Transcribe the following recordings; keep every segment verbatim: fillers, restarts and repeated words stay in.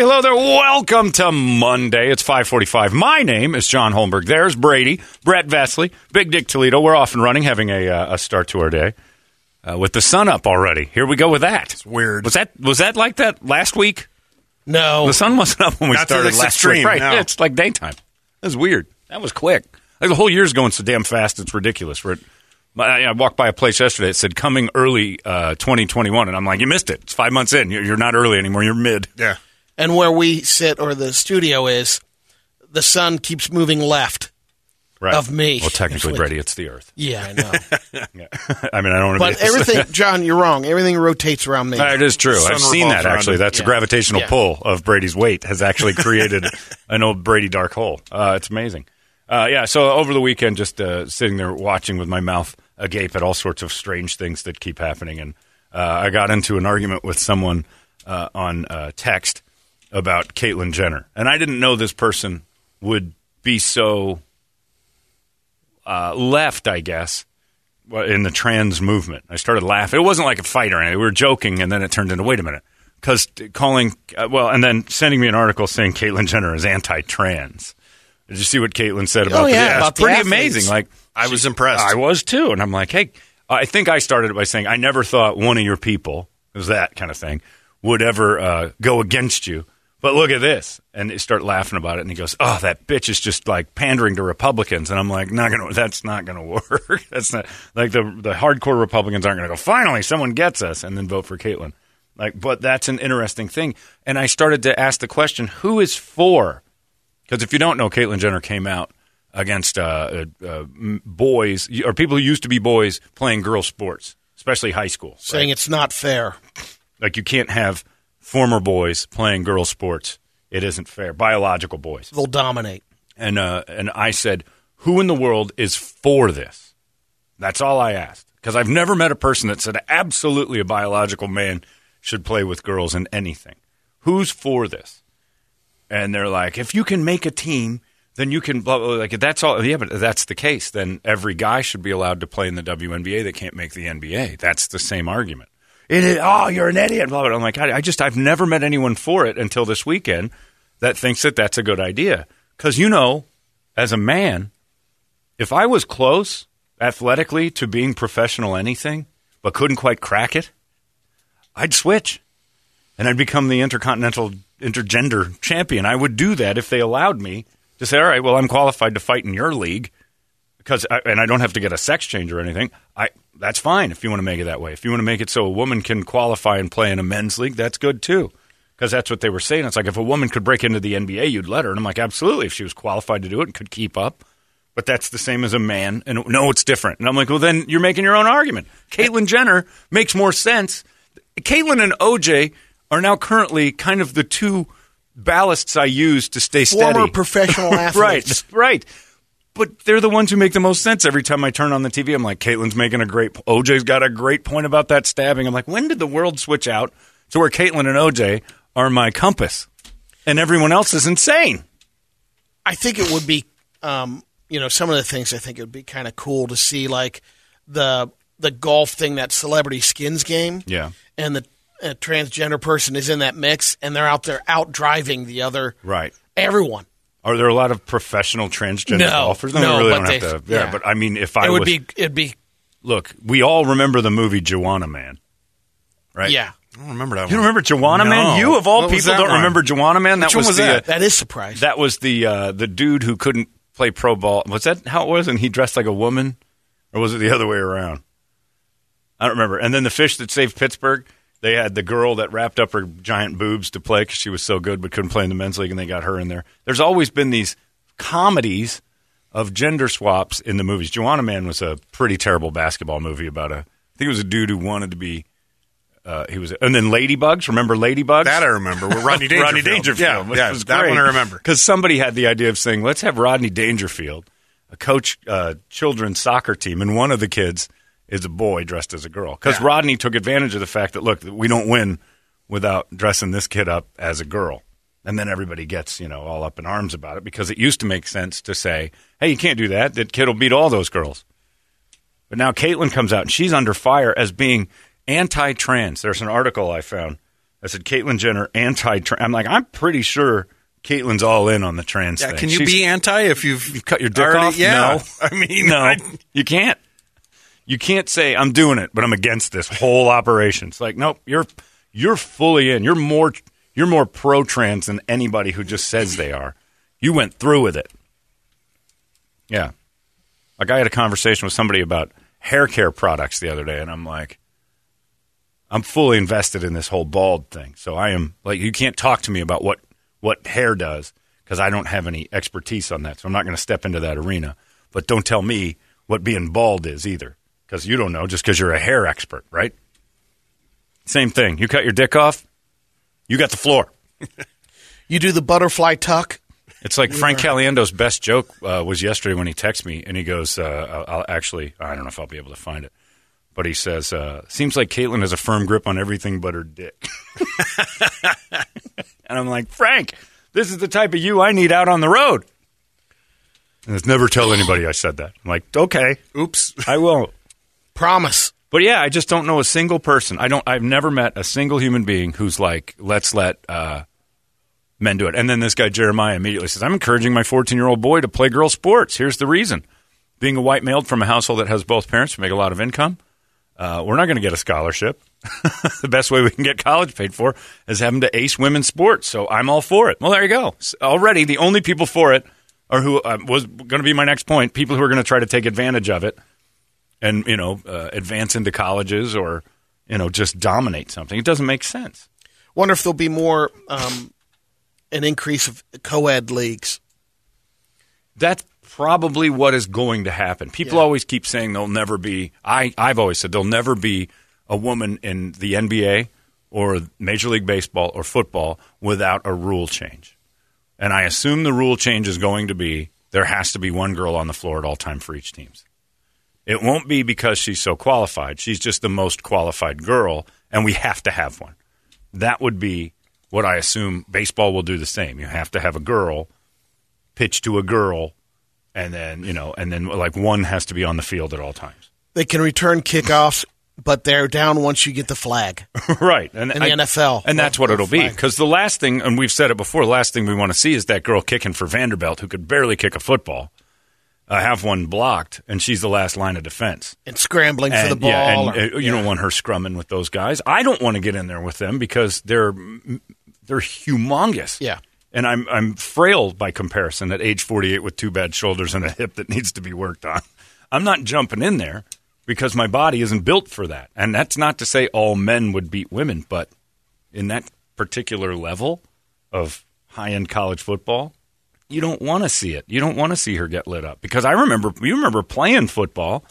everybody. Hello there. Welcome to Monday. It's five forty-five. My name is John Holmberg. There's Brady, Brett Vesley, Big Dick Toledo. We're off and running, having a, uh, a start to our day uh, with the sun up already. Here we go with that. It's weird. Was that was that like that last week? No. The sun wasn't up when we Not to started this last extreme, week. Right. no. Yeah, it's like daytime. That was weird. That was quick. Like the whole year's going so damn fast, it's ridiculous. We're at, I, I walked by a place yesterday that said coming early uh, twenty twenty-one, and I'm like, you missed it. It's five months in. You're, you're not early anymore. You're mid. Yeah. And where we sit, or the studio is, the sun keeps moving left Right. of me. Well, technically, It's like- Brady, it's the Earth. Yeah, I know. Yeah. I mean, I don't want to But be... everything, John, you're wrong. Everything rotates around me. It is true. Sun I've seen revolves that, around actually. him. That's a Yeah. gravitational Yeah. pull of Brady's weight has actually created an old Brady dark hole. Uh, it's amazing. Uh, yeah, so over the weekend, just uh, sitting there watching with my mouth agape at all sorts of strange things that keep happening. And uh, I got into an argument with someone uh, on uh, text about Caitlyn Jenner. And I didn't know this person would be so uh, left, I guess, in the trans movement. I started laughing. It wasn't like a fight or anything. We were joking, and then it turned into, wait a minute. Because calling, uh, well, and then sending me an article saying Caitlyn Jenner is anti-trans. Did you see what Caitlyn said about Oh, the yeah, yeah, about it's the pretty athletes. amazing. Like I was impressed. I was too. And I'm like, hey, I think I started it by saying I never thought one of your people, it was that kind of thing, would ever uh, go against you. But look at this. And they start laughing about it. And he goes, oh, that bitch is just like pandering to Republicans. And I'm like, not gonna, that's not going to work. That's not like the, the hardcore Republicans aren't going to go, finally, someone gets us and then vote for Caitlyn. Like, but that's an interesting thing. And I started to ask the question, who is for? Because if you don't know, Caitlyn Jenner came out against uh, uh, uh, boys or people who used to be boys playing girl sports, especially high school. Saying right? it's not fair. Like you can't have former boys playing girl sports. It isn't fair. Biological boys. They'll dominate. And uh, and I said, who in the world is for this? That's all I asked. Because I've never met a person that said absolutely a biological man should play with girls in anything. Who's for this? And they're like, if you can make a team, then you can blah, blah, blah. Like that's all. Yeah, but if that's the case, then every guy should be allowed to play in the W N B A that can't make the N B A. That's the same argument. It is, oh, you're an idiot. Blah, blah, blah. I'm like, I, I just, I've never met anyone for it until this weekend that thinks that that's a good idea. Because, you know, as a man, if I was close athletically to being professional anything, but couldn't quite crack it, I'd switch. And I'd become the intercontinental intergender champion. I would do that if they allowed me to say, all right, well, I'm qualified to fight in your league. Because I, and I don't have to get a sex change or anything. I that's fine if you want to make it that way. If you want to make it so a woman can qualify and play in a men's league, that's good too. Because that's what they were saying. It's like if a woman could break into the N B A, you'd let her. And I'm like, absolutely, if she was qualified to do it and could keep up. But that's the same as a man. And no, it's different. And I'm like, well, then you're making your own argument. Caitlyn Jenner makes more sense. Caitlyn and O J are now currently kind of the two ballasts I use to stay steady. Former professional athletes. Right, right. But they're the ones who make the most sense. Every time I turn on the T V, I'm like, Caitlyn's making a great – O J's got a great point about that stabbing. I'm like, when did the world switch out to where Caitlyn and O J are my compass and everyone else is insane? I think it would be, um, you know, some of the things I think it would be kind of cool to see, like the the golf thing, that Celebrity Skins game. Yeah. And the uh, transgender person is in that mix, and they're out there out driving the other – Right. everyone. Are there a lot of professional transgender No, golfers? no, we really but don't they- have to. Yeah, yeah. but I mean, if I It would was, be – it'd be – look, we all remember the movie Joanna Man, right? yeah. I don't remember that one. You don't remember Joanna No. Man? You of all What was people that don't one? remember Joanna Man? That Which one was the, that? Uh, That is surprising. That was the uh, the dude who couldn't play pro ball. Was that how it was? And he dressed like a woman, or was it the other way around? I don't remember. And then the fish that saved Pittsburgh. They had the girl that wrapped up her giant boobs to play because she was so good but couldn't play in the men's league, and they got her in there. There's always been these comedies of gender swaps in the movies. Joanna Man was a pretty terrible basketball movie about a, I think it was a dude who wanted to be, uh, he was, and then Ladybugs. Remember Ladybugs? That I remember. With Rodney Dangerfield. Rodney Dangerfield. Yeah, which yeah was that great. one I remember. Because somebody had the idea of saying, let's have Rodney Dangerfield coach uh, children's soccer team, and one of the kids is a boy dressed as a girl. Because Yeah. Rodney took advantage of the fact that, look, we don't win without dressing this kid up as a girl. And then everybody gets, you know, all up in arms about it because it used to make sense to say, hey, you can't do that. That kid will beat all those girls. But now Caitlyn comes out, and she's under fire as being anti-trans. There's an article I found I said, Caitlyn Jenner, anti-trans. I'm like, I'm pretty sure Caitlin's all in on the trans yeah, thing. Can you She's, be anti if you've, you've cut your dick already, off? Yeah. No. I mean, no, I, you can't. You can't say, I'm doing it, but I'm against this whole operation. It's like, nope, you're you're fully in. You're more you're more pro-trans than anybody who just says they are. You went through with it. Yeah. Like I had a conversation with somebody about hair care products the other day, and I'm like, I'm fully invested in this whole bald thing. So I am, like, you can't talk to me about what, what hair does because I don't have any expertise on that. So I'm not going to step into that arena. But don't tell me what being bald is either because you don't know just because you're a hair expert, right? Same thing. You cut your dick off, you got the floor. You do the butterfly tuck. It's like Frank Caliendo's best joke uh, was yesterday when he texted me, and he goes, uh, I'll actually, I don't know if I'll be able to find it, but he says, uh, seems like Caitlyn has a firm grip on everything but her dick. And I'm like, Frank, this is the type of you I need out on the road. And it's never tell anybody I said that. I'm like, okay. Oops. I won't. Promise. But yeah, I just don't know a single person. I don't, I've never met a single human being who's like, let's let uh, men do it. And then this guy, Jeremiah, immediately says, I'm encouraging my fourteen-year-old boy to play girl sports. Here's the reason. Being a white male from a household that has both parents who make a lot of income, uh, we're not going to get a scholarship. The best way we can get college paid for is having to ace women's sports. So I'm all for it. Well, there you go. Already the only people for it are who uh, was going to be my next point, people who are going to try to take advantage of it and, you know, uh, advance into colleges or, you know, just dominate something. It doesn't make sense. Wonder if there'll be more um, an increase of co-ed leagues. That's probably what is going to happen. People Yeah. always keep saying there'll never be I, – I've always said there'll never be a woman in the N B A or Major League Baseball or football without a rule change. And I assume the rule change is going to be there has to be one girl on the floor at all time for each team. It won't be because she's so qualified. She's just the most qualified girl, and we have to have one. That would be what I assume baseball will do the same. You have to have a girl pitch to a girl, and then, you know, and then like one has to be on the field at all times. They can return kickoffs, but they're down once you get the flag. Right. And in the I, N F L. And that's what the it'll be. flag. Because the last thing, and we've said it before, the last thing we want to see is that girl kicking for Vanderbilt who could barely kick a football, uh, have one blocked, and she's the last line of defense. And scrambling And, for the ball. yeah, and or- uh, you yeah. don't want her scrumming with those guys. I don't want to get in there with them because they're they're humongous. Yeah. And I'm I'm frail by comparison at age forty-eight with two bad shoulders and a hip that needs to be worked on. I'm not jumping in there because my body isn't built for that. And that's not to say all men would beat women, but in that particular level of high-end college football, you don't want to see it. You don't want to see her get lit up. Because I remember, you remember playing football,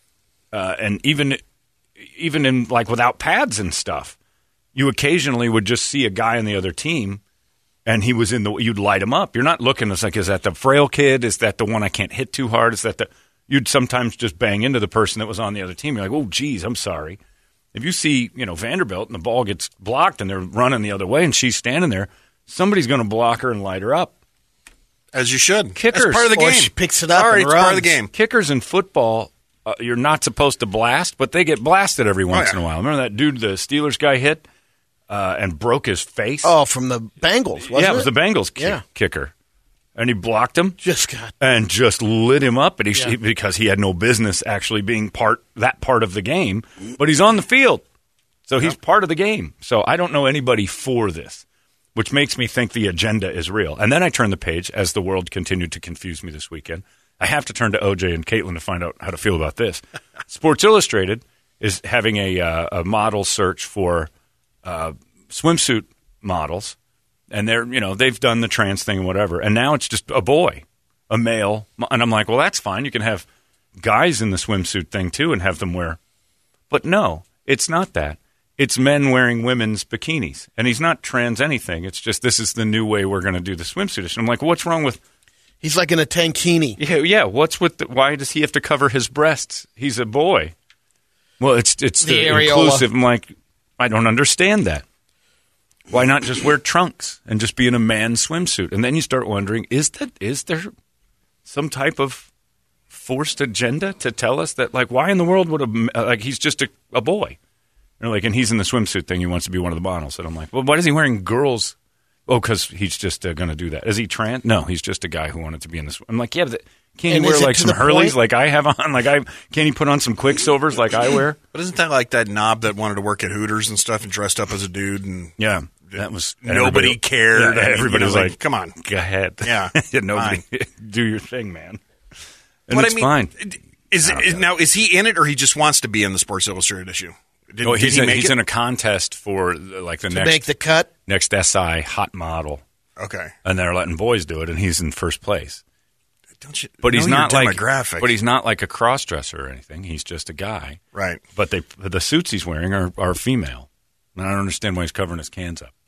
uh, and even even in like without pads and stuff, you occasionally would just see a guy on the other team, and he was in the. You'd light him up. You're not looking. It's like, is that the frail kid? Is that the one I can't hit too hard? Is that the? You'd sometimes just bang into the person that was on the other team. You're like, oh, geez, I'm sorry. If you see, you know, Vanderbilt and the ball gets blocked and they're running the other way and she's standing there, somebody's going to block her and light her up. As you should. Kickers. That's part of the Or game. she picks it up Sorry, and it's part of the runs. game. Kickers in football, uh, you're not supposed to blast, but they get blasted every once Oh, yeah. in a while. Remember that dude the Steelers guy hit uh, and broke his face? Oh, from the Bengals, wasn't yeah, it was the Bengals ki- Yeah. kicker. And he blocked him Just got and just lit him up, and he, Yeah. because he had no business actually being part that part of the game. But he's on the field, so he's part of the game. So I don't know anybody for this, which makes me think the agenda is real. And then I turn the page as the world continued to confuse me this weekend. I have to turn to O J and Caitlin to find out how to feel about this. Sports Illustrated is having a, uh, a model search for uh, swimsuit models. And they're, you know, they've done the trans thing and whatever. And now it's just a boy, a male. And I'm like, well, that's fine. You can have guys in the swimsuit thing too and have them wear. But no, it's not that. It's men wearing women's bikinis. And he's not trans anything. It's just this is the new way we're going to do the swimsuit issue. I'm like, what's wrong with. he's like in a tankini. Yeah, yeah. What's with the, why does he have to cover his breasts? He's a boy. Well, it's it's the, The areola. inclusive. I'm like, I don't understand that. Why not just wear trunks and just be in a man's swimsuit? And then you start wondering, is that is there some type of forced agenda to tell us that, like, why in the world would a like he's just a, a boy? They're like, and he's in the swimsuit thing. He wants to be one of the models. And I'm like, well, why is he wearing girls? Oh, because he's just uh, going to do that. Is he trans? No, he's just a guy who wanted to be in this. I'm like, yeah, but can't And he wear is it like to some the Hurleys point- like I have on? Like I can't he put on some Quicksilvers like I wear? But isn't that like that knob that wanted to work at Hooters and stuff and dressed up as a dude and Yeah, that was nobody everybody- cared? Yeah, I mean, everybody you was know, like, "Come on." go ahead." Yeah, nobody do your thing, man. And But it's I mean, fine. Is, I don't is know. now is he in it or he just wants to be in the Sports Illustrated issue? Did, Oh, did he's he in, make he's it? in a contest for uh, like the To next make the cut. next S I hot model, Okay, and they're letting boys do it, and he's in first place. don't you? But he's know your not like demographic. But he's not like a cross dresser or anything. He's just a guy. right. But they the suits he's wearing are, are female, and I don't understand why he's covering his cans up.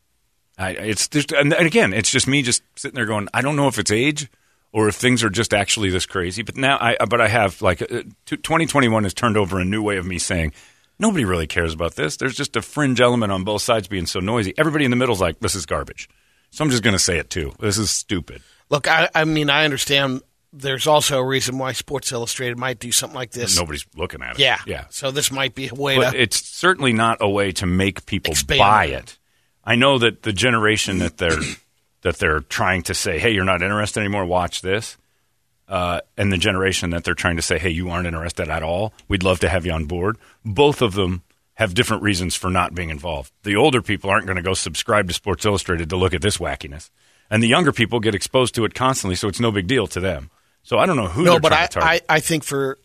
I it's just and again, it's just me just sitting there going, I don't know if it's age or if things are just actually this crazy. But now I but I have like uh, twenty twenty-one has turned over a new way of me saying nobody really cares about this. There's just a fringe element on both sides being so noisy. Everybody in the middle's like, this is garbage. So I'm just going to say it too. This is stupid. Look, I, I mean, I understand. There's also a reason why Sports Illustrated might do something like this. Nobody's looking at it. Yeah, yeah. So this might be a way But to. it's certainly not a way to make people Expand buy it. it. I know that the generation that they're that they're trying to say, "Hey, you're not interested anymore. Watch this," uh, and the generation that they're trying to say, "Hey, you aren't interested at all. We'd love to have you on board." Both of them have different reasons for not being involved. The older people aren't going to go subscribe to Sports Illustrated to look at this wackiness, and the younger people get exposed to it constantly, so it's no big deal to them. So I don't know who. no, they're but trying I, to target. I, I think for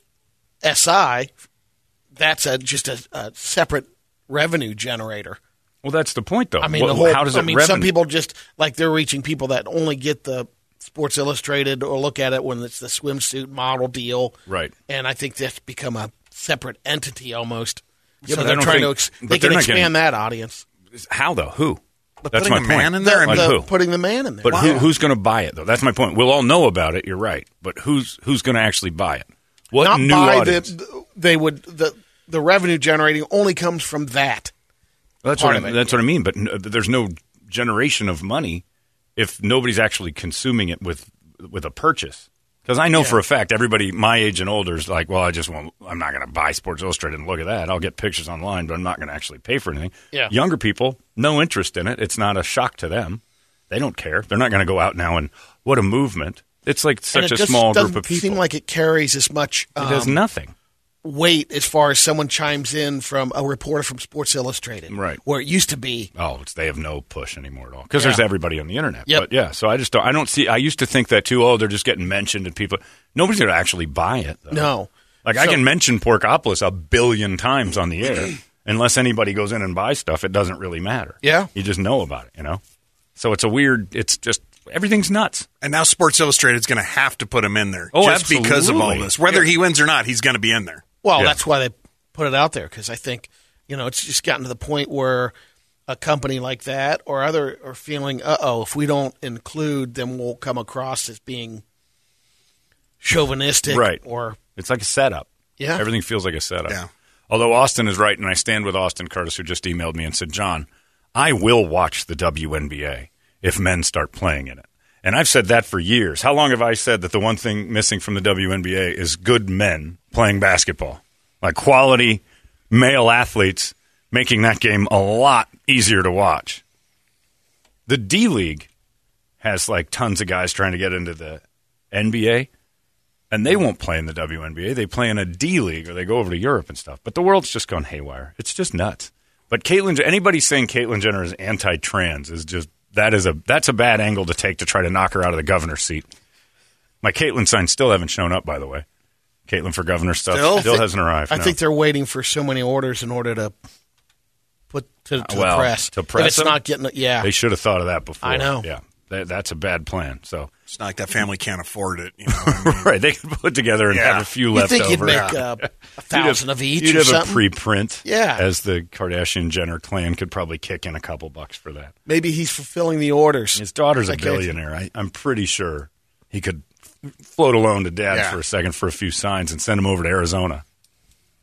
S I, that's a just a, a separate revenue generator. Well, that's the point, though. I mean, Well, the whole. how does it I mean, revenue? some people just like they're reaching people that only get the Sports Illustrated or look at it when it's the swimsuit model deal, Right. And I think that's become a separate entity almost. Yeah, so but I they're don't trying think- to ex- but they they're can not expand getting- that audience. How though? Who? But That's putting my a man point. in there, The- I mean, Like the- who? Putting the man in there. But Wow. who, who's going to buy it though? That's my point. We'll all know about it. You're right. But who's who's going to actually buy it? What Not new by audience? the they would the the revenue generating only comes from that. That's part what I, of it. that's what I mean. But n- there's no generation of money if nobody's actually consuming it with with a purchase. Because I know Yeah. for a fact everybody my age and older is like, well, I just won't. I'm not going to buy Sports Illustrated and look at that. I'll get pictures online, but I'm not going to actually pay for anything. Yeah. Younger people, no interest in it. It's not a shock to them. They don't care. They're not going to go out now and what a movement. It's like And such it a just small doesn't group of people. seem like it carries as much it does um, nothing. weight as far as someone chimes in from a reporter from Sports Illustrated, Right. Where it used to be. Oh, it's, they have no push anymore at all because Yeah. there's everybody on the internet. Yep. But yeah, so I just don't. I don't see. I used to think that too. Oh, they're just getting mentioned and people. Nobody's going to actually buy it. Though. No. Like I So- can mention Porkopolis a billion times on the air, unless anybody goes in and buys stuff. It doesn't really matter. Yeah. you just know about it. You know. So it's a weird. It's just everything's nuts. and now Sports Illustrated is going to have to put him in there Oh, just because of all absolutely. this. Whether he wins or not, he's going to be in there. Well, Yeah. that's why they put it out there because I think you know it's just gotten to the point where a company like that or other are feeling, uh oh, if we don't include, then we'll come across as being chauvinistic, Right. Or It's like a setup. Yeah. Everything feels like a setup. Yeah. Although Austin is right, and I stand with Austin Curtis, who just emailed me and said, John, I will watch the W N B A if men start playing in it. And I've said that for years. How long have I said that the one thing missing from the W N B A is good men playing basketball? Like quality male athletes making that game a lot easier to watch. The D-League has like tons of guys trying to get into the N B A. And they won't play in the W N B A. They play in a D League or they go over to Europe and stuff. But the world's just gone haywire. It's just nuts. But Caitlyn, anybody saying Caitlyn Jenner is anti-trans is just that is a that's a bad angle to take to try to knock her out of the governor's seat. My Caitlyn signs still haven't shown up, by the way. Caitlyn for governor stuff Still? still, I think- hasn't arrived. I no. think they're waiting for so many orders in order to put to, to Well, the press. to press if it's them? not getting, yeah, They should have thought of that before. I know. Yeah, that, that's a bad plan. So It's not like that family can't afford it. You know what I mean? right, they could put together and Yeah. have a few you left think you'd over. make uh, a thousand of each You'd or have something? a preprint, Yeah. as the Kardashian Jenner clan could probably kick in a couple bucks for that. Maybe he's fulfilling the orders. His daughter's a Okay. billionaire. I, I'm pretty sure he could f- float alone to dad Yeah. for a second for a few signs and send him over to Arizona.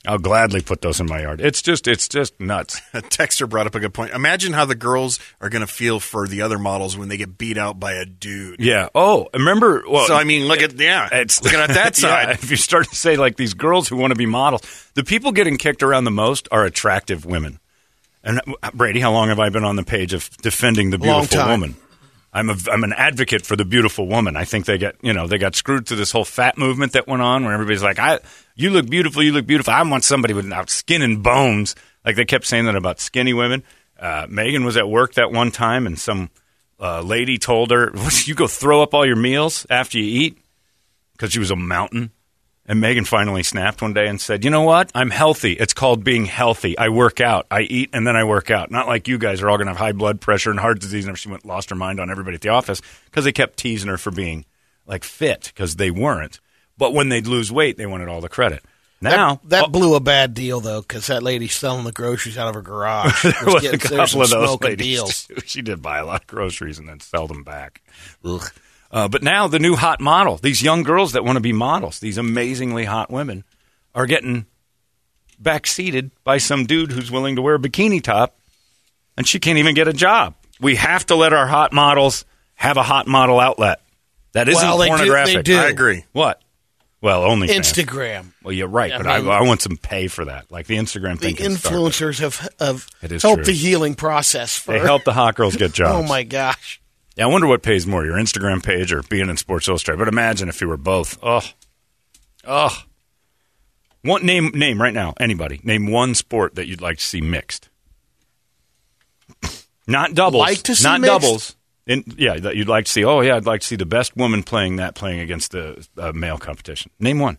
I'll gladly put those in my yard. It's just, it's just nuts. A texter brought up a good point. Imagine how the girls are going to feel for the other models when they get beat out by a dude. Yeah. Oh, remember? Well, So, I mean, look at, yeah, it's looking at that side. Yeah, if you start to say, like, these girls who want to be models, the people getting kicked around the most are attractive women. And, uh, Brady, how long have I been on the page of defending the Long beautiful time. woman? I'm a, I'm an advocate for the beautiful woman. I think they get, you know, they got screwed to this whole fat movement that went on where everybody's like, I, you look beautiful, you look beautiful. I want somebody without skin and bones. Like they kept saying that about skinny women. Uh, Megan was at work that one time and some uh, lady told her, you go throw up all your meals after you eat? Because she was a mountain. And Megan finally snapped one day and said, you know what? I'm healthy. It's called being healthy. I work out. I eat, and then I work out. Not like you guys are all going to have high blood pressure and heart disease. And she went, lost her mind on everybody at the office because they kept teasing her for being, like, fit because they weren't. But when they'd lose weight, they wanted all the credit. Now that, that oh, blew a bad deal, though, because that lady selling the groceries out of her garage there was was getting a there's couple some of those smoking ladies. deals. Too. She did buy a lot of groceries and then sell them back. Ugh. Uh, but now the new hot model, these young girls that want to be models, these amazingly hot women, are getting backseated by some dude who's willing to wear a bikini top, and she can't even get a job. We have to let our hot models have a hot model outlet. That isn't Well, they do- pornographic. they do. I agree. What? Well, only Instagram. Well, you're right, I but mean- I, I want some pay for that. Like the Instagram The thing. can start. influencers have, have It is helped true. the healing process. For, They help the hot girls get jobs. Oh, my gosh. Yeah, I wonder what pays more, your Instagram page or being in Sports Illustrated. But imagine if you were both. Oh, oh. One name, name right now. Anybody name one sport that you'd like to see mixed. Not doubles. Like to see not mixed? doubles. In, yeah, that you'd like to see. Oh, yeah, I'd like to see the best woman playing that playing against the uh, male competition. Name one.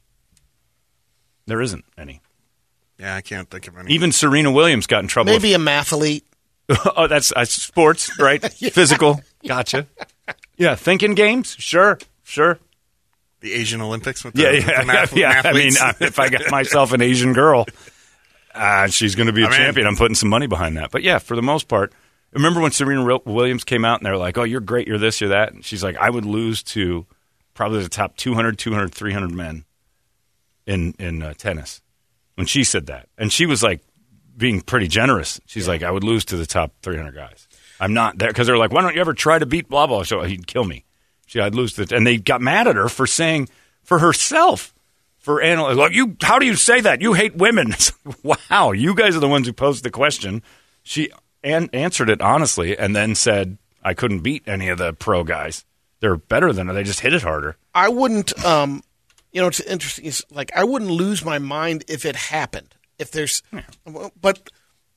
There isn't any. Yeah, I can't think of any. Even Serena Williams got in trouble. Maybe a mathlete. Oh, that's uh, sports, right? Yeah. Physical. Gotcha. Yeah, thinking games? Sure, sure. the Asian Olympics with the, Yeah, with yeah, the math- yeah. I mean, mathletes? uh, if I got myself an Asian girl, uh, she's going to be a I'm in. champion. I'm putting some money behind that. But yeah, for the most part, remember when Serena Wi- Williams came out and they were like, "Oh, you're great, you're this, you're that," and she's like, "I would lose to probably the top two hundred, two hundred, three hundred men in in uh, tennis." When she said that, and she was like being pretty generous. She's like, "I would lose to the top three hundred guys. I'm not there," because they're like, "Why don't you ever try to beat blah blah?" So he'd kill me. She, I'd lose to, and they got mad at her for saying for herself, for analyzing, like, you, how do you say that? You hate women. Wow, you guys are the ones who posed the question. She an- answered it honestly, and then said, "I couldn't beat any of the pro guys. They're better than her. They just hit it harder." I wouldn't, um, you know, it's interesting. It's like, I wouldn't lose my mind if it happened. If there's, but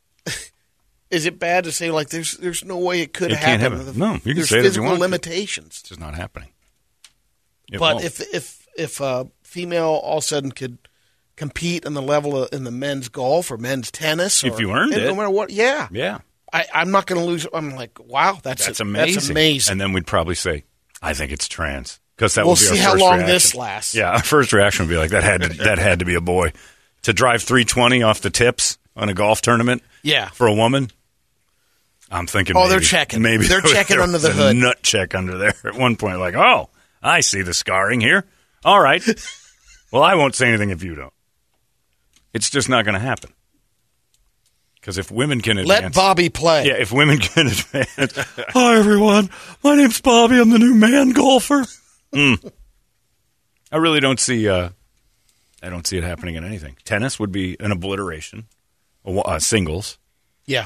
is it bad to say, like, there's there's no way it could It can't happen? happen. No, you can there's say it if you physical want to. limitations. It's just not happening. It But won't. if if if a female all of a sudden could compete in the level of, in the men's golf or men's tennis, If or- you earned and it. no matter what, yeah, yeah, I, I'm not going to lose. I'm like, wow, that's that's a- amazing. That's amazing. And then we'd probably say, "I think it's trans," because that We'll would be see our how first long reaction. this lasts. Yeah, our first reaction would be like, "That had to, that had to be a boy to drive three twenty off the tips on a golf tournament." Yeah. for a woman. I'm thinking. Oh, maybe, they're checking. Maybe They're there- checking there under the was a hood. Nut check under there at one point. Like, oh, I see the scarring here. All right. Well, I won't say anything if you don't. It's just not going to happen. Because if women can advance, Let Bobby play. yeah, if women can advance. Hi, everyone. My name's Bobby. I'm the new man golfer. Mm. I really don't see. Uh, I don't see it happening in anything. Tennis would be an obliteration. Uh, singles. yeah.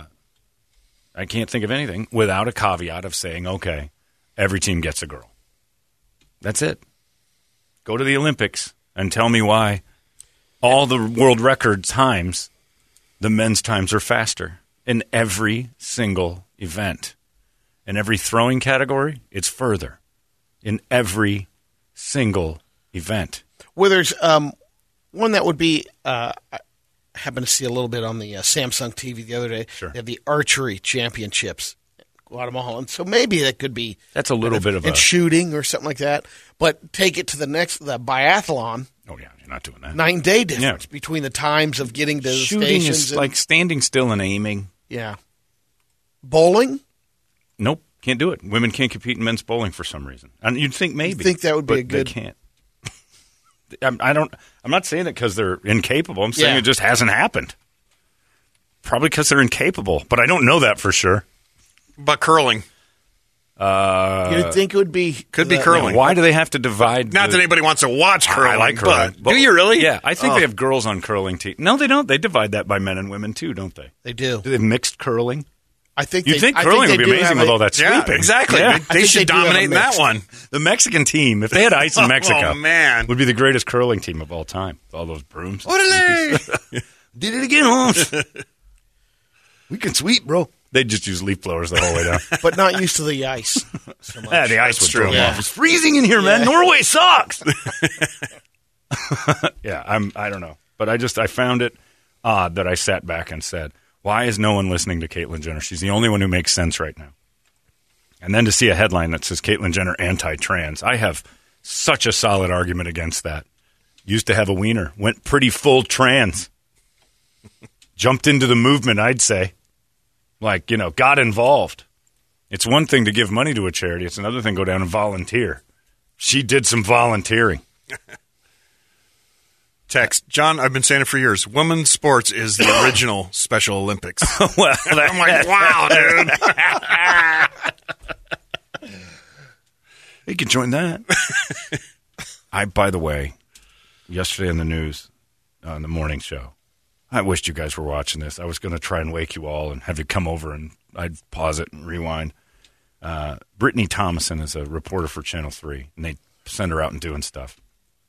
I can't think of anything without a caveat of saying, okay, every team gets a girl. That's it. Go to the Olympics and tell me why all the world record times, the men's times are faster in every single event. In every throwing category, it's further. In every single event. Well, there's um, one that would be. Uh, I happened to see a little bit on the uh, Samsung T V the other day. Sure. They have the archery championships, in Guatemala, and so maybe that could be That's a little bit of in a... shooting or something like that. But take it to the next, the biathlon, Oh, yeah, you're not doing that. nine day difference Yeah. between the times of getting to the Shooting stations. is and- like standing still and aiming. yeah, bowling. Nope, can't do it. Women can't compete in men's bowling for some reason. And you'd think maybe. You'd think that would be but a good- They can't. I'm, I don't. I'm not saying that because they're incapable. I'm saying Yeah. it just hasn't happened. Probably because they're incapable, but I don't know that for sure. But curling. Uh, You'd think it would be Could be the- curling. Why do they have to divide? Not the, that anybody wants to watch curling. I like curling. But, do you really? Yeah, I think Oh. they have girls on curling team. No, they don't. They divide that by men and women too, don't they? They do. Do they have mixed curling? I think You'd they, think I curling think would they be do amazing have with a- all that Yeah, sweeping. exactly. Yeah. They, I they think should they do have a dominate in that mix. one. The Mexican team, if they had ice in Mexico, Oh, man. would be the greatest curling team of all time. With all those brooms. Orale! Did it again, Holmes. We can sweep, bro. They just use leaf blowers the whole way down. but not used to the ice so much. Yeah, the ice would true. throw 'em Yeah. off. It's freezing in here, man. Yeah. Norway sucks. yeah, I'm. I don't know, but I just I found it odd that I sat back and said, "Why is no one listening to Caitlyn Jenner? She's the only one who makes sense right now." And then to see a headline that says Caitlyn Jenner anti-trans, I have such a solid argument against that. Used to have a wiener, went pretty full trans, jumped into the movement. I'd say. Like, you know, got involved. It's one thing to give money to a charity. It's another thing to go down and volunteer. She did some volunteering. Text. John, I've been saying it for years. Women's sports is the original Special Olympics. well, I'm like, wow, dude. you can join that. I, by the way, yesterday on the news, on the morning show, I wished you guys were watching this. I was going to try and wake you all and have you come over, and I'd pause it and rewind. Uh, Brittany Thomason is a reporter for Channel three, and they send her out and doing stuff.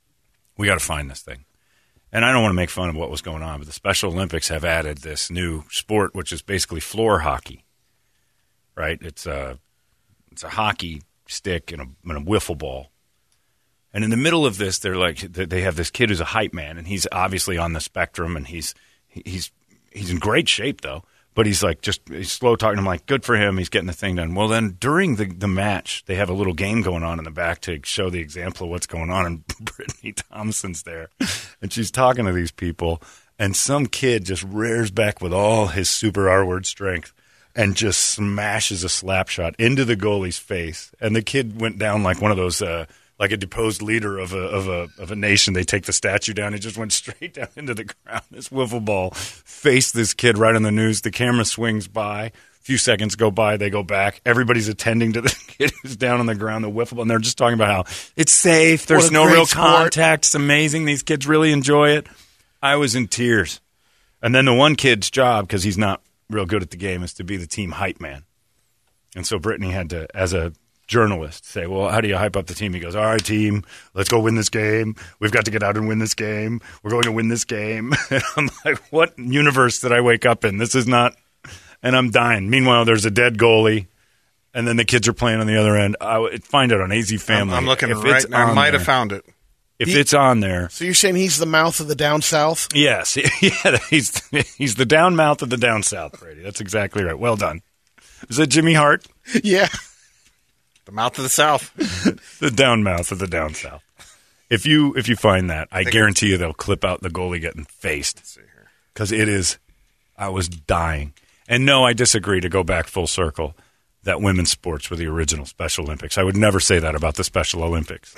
We got to find this thing. And I don't want to make fun of what was going on, but the Special Olympics have added this new sport, which is basically floor hockey, right? It's a, it's a hockey stick and a, and a wiffle ball. And in the middle of this, they're like, they have this kid who's a hype man, and he's obviously on the spectrum, and he's he's he's in great shape though. But he's like just he's slow talking. I'm like, good for him. He's getting the thing done. Well, then during the the match, they have a little game going on in the back to show the example of what's going on. And Brittany Thompson's there, and she's talking to these people, and some kid just rears back with all his super R word strength and just smashes a slap shot into the goalie's face, and the kid went down like one of those. Uh, Like a deposed leader of a of a of a nation, they take the statue down. It just went straight down into the ground. This wiffle ball faced this kid right on the news. The camera swings by. A few seconds go by. They go back. Everybody's attending to the kid who's down on the ground, the wiffle ball, and they're just talking about how it's safe. There's What a no great real sport. contact. It's amazing. These kids really enjoy it. I was in tears. And then the one kid's job, because he's not real good at the game, is to be the team hype man. And so Brittany had to, as a journalist, say, well, how do you hype up the team? He goes, all right, team, let's go win this game. We've got to get out and win this game. We're going to win this game. And I'm like, what universe did I wake up in? This is not, and I'm dying. Meanwhile, there's a dead goalie, and then the kids are playing on the other end. I would find it on A Z Family. I'm, I'm looking If right it's now. I on might there- have found it. If it's on there, So you're saying he's the mouth of the down south? yes, yeah, he's he's the down mouth of the down south, Brady. That's exactly right. Well done. Is that Jimmy Hart? Yeah. The mouth of the South. The down mouth of the down south. If you if you find that, I guarantee you they'll clip out the goalie getting faced, because it is. I was dying, and no, I disagree. To go back full circle, that women's sports were the original Special Olympics. I would never say that about the Special Olympics.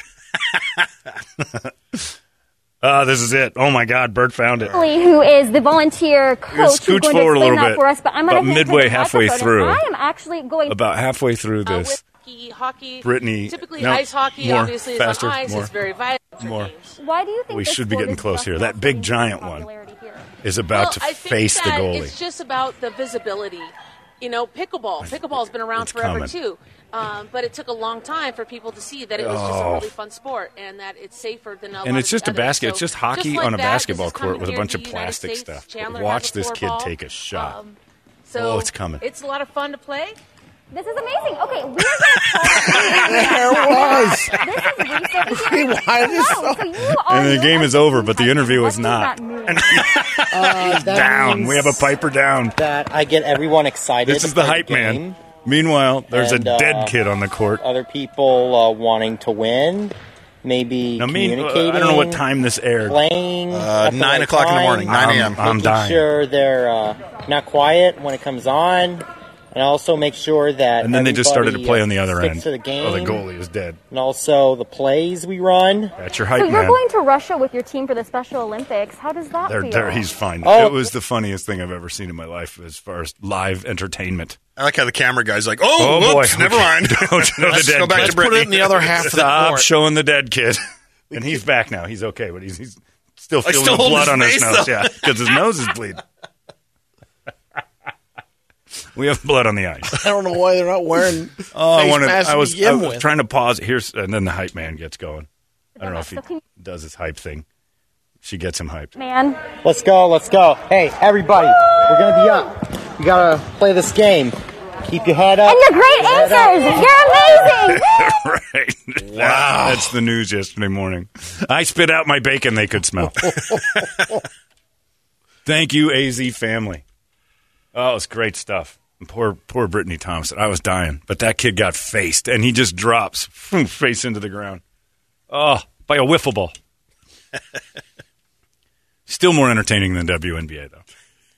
Ah, this is it. Oh my God, Bert found it. Who is the volunteer coach who's scooch going forward a to explain little that bit. for us? But I'm going About to midway, halfway through. I am actually going. About halfway through Uh, this, whiskey, hockey. Brittany. Typically, no, ice hockey more, obviously faster, is on ice. more, It's very violent. more. games. Why do you think We this should be sport getting is close just here. now That big gaining giant one popularity here? is about well, to I think face the that goalie. It's just about the visibility. You know, pickleball. Pickleball's been around It's forever coming. too, um, but it took a long time for people to see that it was just a really fun sport and that it's safer than a lot And of it's just a others. basket. So It's just hockey like on a that, basketball this is court coming with a here bunch to of the United plastic States. stuff. Chandler Watch has a this floor kid ball. take a shot. Um, so Oh, it's coming. It's a lot of fun to play. This is amazing. Okay, we are going to talk. There was. This is research. Why is No, so you are And the new game at is over, but the Team interview Titan. is What does not. that mean? Uh, that Down. means We have a Piper down. that I get everyone excited. This is to the play hype game. man. Meanwhile, there's And, a dead uh, kid on the court. Other people uh, wanting to win, maybe Now, mean, uh, communicating. I don't know what time this aired. Playing Uh, at the nine right o'clock in the time, morning, nine a.m. I'm making dying. sure they're uh, not quiet when it comes on. and also make sure that And then they just started to everybody, play uh, on the other sticks end. to the game, Oh, the goalie is dead. and also the plays we run. That's your So hype you're man. going to Russia with your team for the Special Olympics. How does that They're, feel? they're, he's fine. Oh. It was the funniest thing I've ever seen in my life as far as live entertainment. I like how the camera guy's like, oh, Oh, whoops, boy. never mind. Don't show the Let's dead go back kid. to Put it Brittany. in the other half of the Stop court. showing the dead kid. And he's back now. He's okay, but he's, he's still I feeling still the hold blood his on his face, nose. though. Yeah, because his nose is bleeding. We have blood on the ice. I don't know why they're not wearing Oh, I face wanted. masks I to was, I begin was with. trying to pause. Here's and then the hype man gets going. I don't know if he So can- does his hype thing. She gets him hyped. Man. Let's go, let's go. Hey, everybody, we're going to be up. You got to play this game. Keep your head up. And you're great answers. You're amazing. Right. Wow. That's the news yesterday morning. I spit out my bacon they could smell. Thank you, A Z family. Oh, it's great stuff. And poor, poor Brittany Thompson. I was dying, but that kid got faced, and he just drops face into the ground. Oh, by a wiffle ball. Still more entertaining than W N B A, though.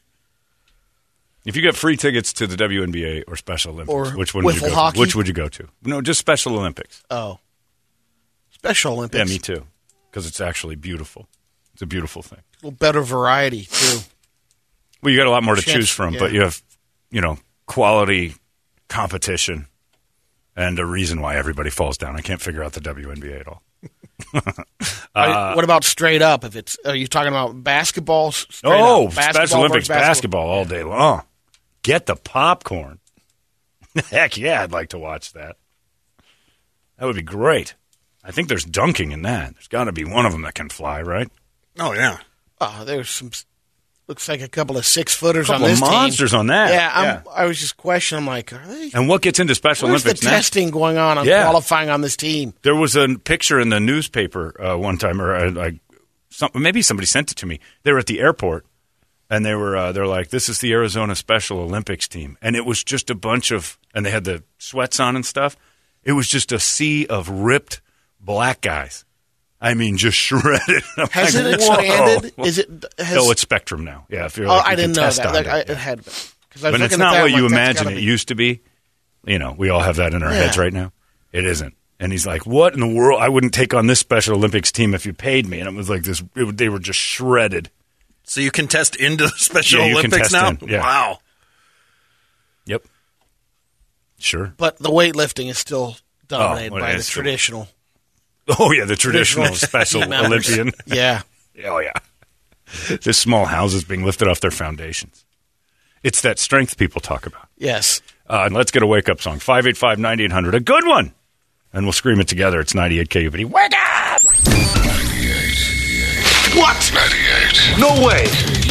If you get free tickets to the W N B A or Special Olympics, Or which one would you wiffle go hockey? to? Which would you go to? No, just Special Olympics. Oh. Special Olympics. Yeah, me too. Because it's actually beautiful. It's a beautiful thing. A little better variety, too. Well, you got a lot more to Chance, choose from, yeah. but you have, you know, quality competition and a reason why everybody falls down. I can't figure out the W N B A at all. Uh, what about straight up? If it's, are you talking about basketball? s- Straight Oh, up? Special Basketball Olympics versus basketball all day long. Get the popcorn. Heck yeah, I'd like to watch that. That would be great. I think there's dunking in that. There's got to be one of them that can fly, right? Oh, yeah. Oh, there's some. Looks like a couple of six footers Couple on of this monsters team. on that. Yeah, I'm, Yeah. I was just questioning. I'm like, are they? And what gets into Special Where's Olympics the now? testing going on on Yeah. qualifying on this team? There was a picture in the newspaper uh, one time, or uh, like some, maybe somebody sent it to me. They were at the airport, and they were uh, they're like, "This is the Arizona Special Olympics team," and it was just a bunch of, and they had the sweats on and stuff. It was just a sea of ripped black guys. I mean, just shredded. I'm Has like, it "Whoa." expanded? Is it? Has, Oh, it's Spectrum now. Yeah, if you're oh, like, I you didn't can know test that. on Like, it, I, yeah. it had been. 'Cause I was But looking it's at not that, what I'm you like, that's imagine gotta it be- used to be. You know, we all have that in our heads Yeah. right now. It isn't. And he's like, what in the world? I wouldn't take on this Special Olympics team if you paid me. And it was like this, it, they were just shredded. So you can test into the Special Yeah, you can Olympics test now? in, yeah. Wow. Yep. Sure. But the weightlifting is still dominated well, by the it's still- traditional. Oh, yeah, the traditional, Traditional Special team members. Olympian. Yeah. Oh, yeah. This small houses being lifted off their foundations. It's that strength people talk about. Yes. Uh, and let's get a wake-up song. five eight five, nine eight hundred. A good one. And we'll scream it together. It's ninety-eight K U P D. Wake up! ninety-eight. What? ninety-eight. No way.